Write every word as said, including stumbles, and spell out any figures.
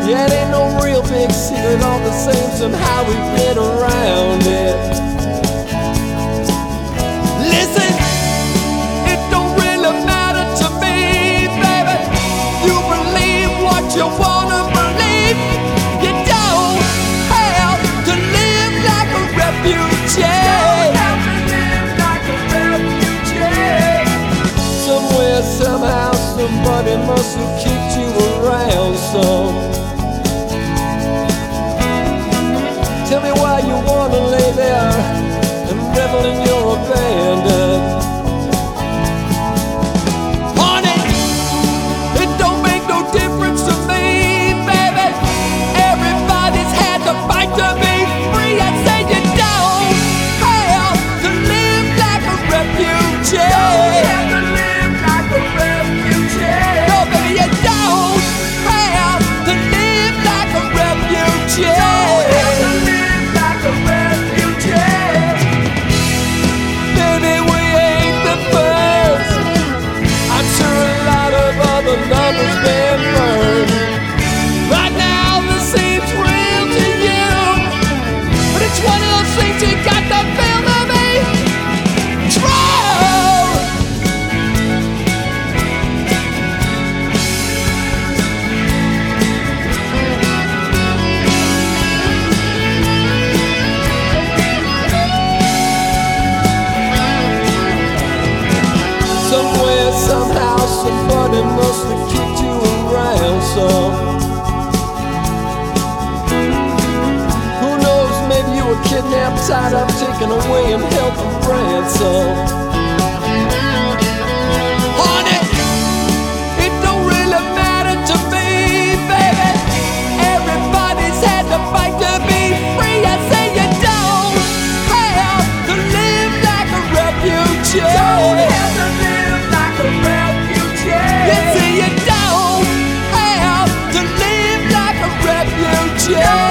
Yeah, it ain't no real big secret, all the same, somehow we get around it. Listen, it don't really matter to me, baby. You believe what you wanna believe. You don't have to live like a refugee. Somewhere, somehow, somebody must have kicked you around some. Tell me why you wanna lay there and revel in your abandon. Honey, it don't make no difference to me, baby. Everybody's had to fight to be free. I say you don't have to live like a refugee. Somewhere, somehow, somebody must have kicked you around some. Who knows, maybe you were kidnapped, tied up, taken away and held for ransom. Honey, it don't really matter to me, baby. Everybody's had to fight to be free. I say you don't have to live like a refugee. Don't have to live like a refugee. You see, you don't have to live like a refugee.